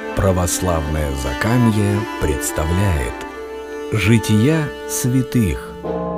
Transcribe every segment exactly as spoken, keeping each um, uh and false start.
Православное Закамье представляет Жития святых.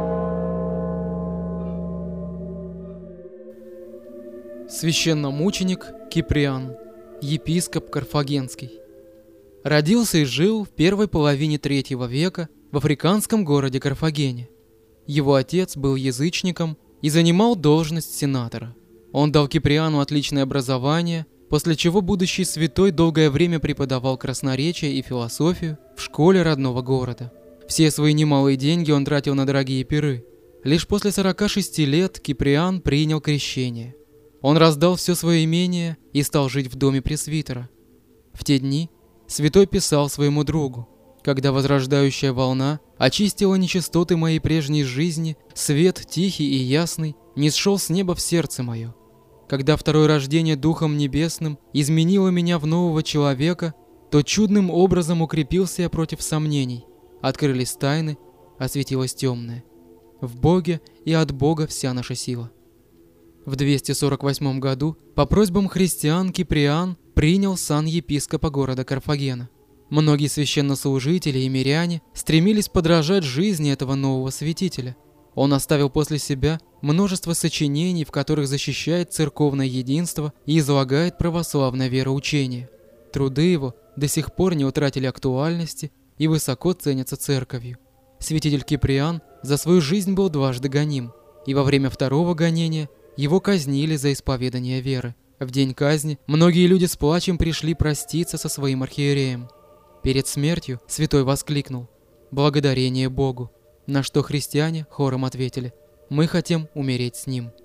Священномученик Киприан, епископ Карфагенский. Родился и жил в первой половине третьего века в африканском городе Карфагене. Его отец был язычником и занимал должность сенатора. Он дал Киприану отличное образование, после чего будущий святой долгое время преподавал красноречие и философию в школе родного города. Все свои немалые деньги он тратил на дорогие пиры. Лишь после сорока шести лет Киприан принял крещение. Он раздал все свое имение и стал жить в доме пресвитера. В те дни святой писал своему другу: «Когда возрождающая волна очистила нечистоты моей прежней жизни, свет тихий и ясный нисшел с неба в сердце мое. Когда второе рождение Духом Небесным изменило меня в нового человека, то чудным образом укрепился я против сомнений. Открылись тайны, осветилось темное. В Боге и от Бога вся наша сила». В двести сорок восьмом году по просьбам христиан Киприан принял сан епископа города Карфагена. Многие священнослужители и миряне стремились подражать жизни этого нового святителя. Он оставил после себя множество сочинений, в которых защищает церковное единство и излагает православное вероучение. Труды его до сих пор не утратили актуальности и высоко ценятся церковью. Святитель Киприан за свою жизнь был дважды гоним, и во время второго гонения его казнили за исповедание веры. В день казни многие люди с плачем пришли проститься со своим архиереем. Перед смертью святой воскликнул: «Благодарение Богу!», на что христиане хором ответили: «Мы хотим умереть с ним».